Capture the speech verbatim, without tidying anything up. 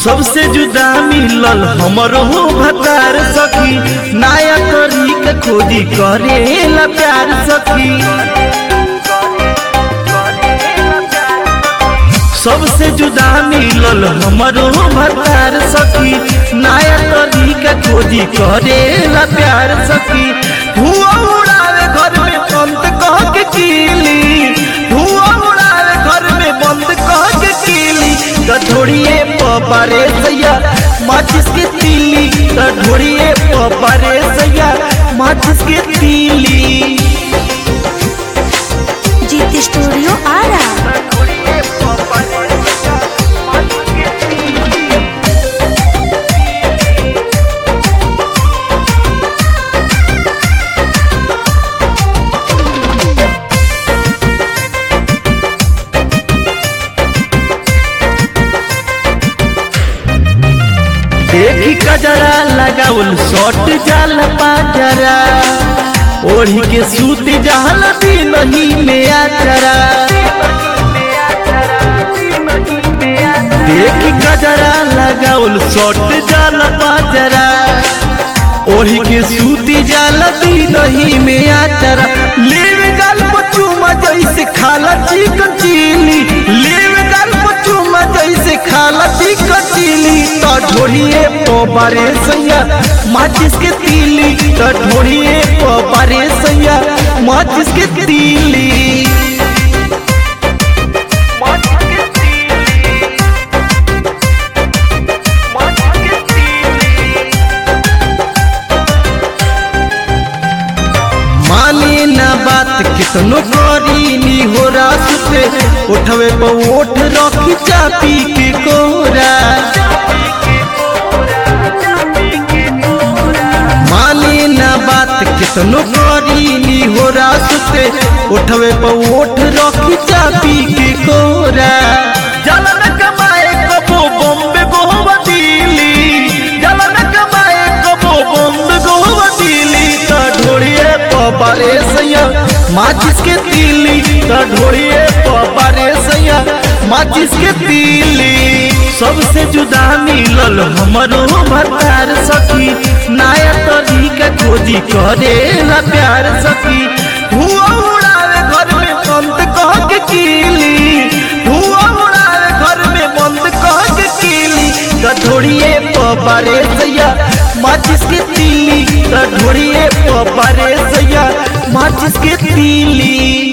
सबसे जुदा मिलल हमरो भतार सखी, नया तरीका खोजी करेला प्यार सखी। सबसे जुदा मिलल हमरो भतार सखी, नया तरीका खोजी करेला प्यार सखी। धुआं उड़ावे घर में बंद कह के कीली, धुआं उड़ावे घर में बंद कह के कीली। ढोड़िए पबारे सैया माचिस के तीली, ढोड़िए पबारे सैया माचिस के तीली। जीत स्टूडियो आ रहा। देखी कजरा लगाउल शॉट जाल पाजरा, ओढ़ी के सूत जाल नहीं में आचरा। देखी कजरा लगाउल शॉट जाल पाजरा, ओढ़ी के सूत जाल नहीं में आचरा। लेवे गाल पचुमा जैसे खाला चिकन चिली, लेवे गाल पचुमा जैसे खाला चिकन चिली। ढोड़िए पबारे सैया माचिस के तीली, ढोड़िए पबारे सैया माचिस के तीली। माने ना बात कितनो करी नी हो रात पे, उठवे पर ओठ रखी चापी के कोरा। माने ना बात कितनो करी नी हो रात पे, उठवे पर ओठ रखी चापी के कोरा। जलन कमाए कबो बॉम्बे गोवा दिल्ली, जलन कमाए कबो बॉम्बे गोवा दिल्ली। ढोड़िए पबारे सैया माचिस के तीली, ढोड़िए पबारे सैया माचिस के तीली। सबसे जुदा मिलल हमरो भतार सखी, नया तरीका खोजी करेला प्यार सखी। धुआं उड़ावे घर में बंद कह के कीली, धुआं उड़ावे घर में बंद कह के कीली। ढोड़िए पबारे सैया माचिस के तीली, ढोड़िए पबारे सैया माचिस के तीली।